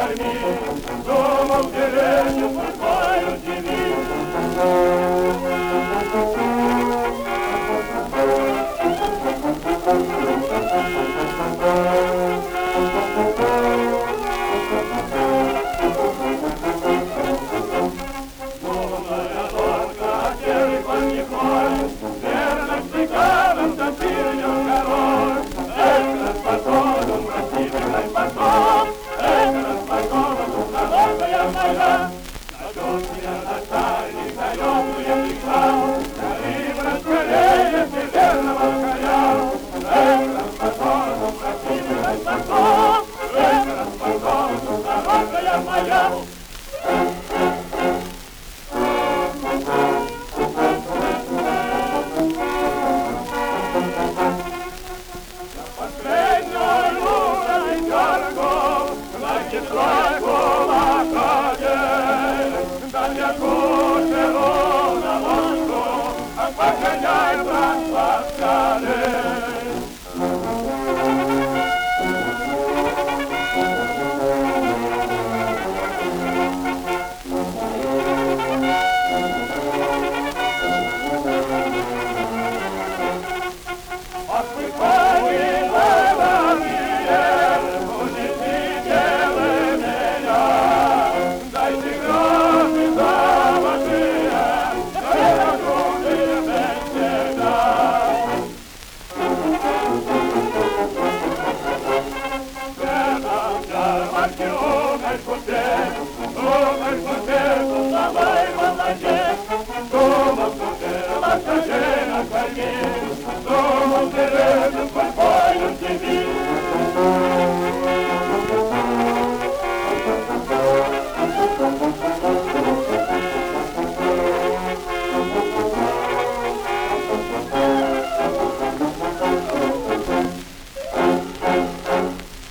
корми, дома в деревню свою тяни. Полная лодка, серый плотникой, верным цыганам запильнем король. Эх, распотом, красивый потом, эх, распотом, народная моя. Найдет меня на тайне, заемную мечта, горим раскорее северного коня. Эх, распотом, красивый потом, эх, распотом, народная моя. Погоняй, брат, поскорей. Отпускай, молодые, унесите вы меня, дайте гроты золотые, Дома в суде, лошадей на коне.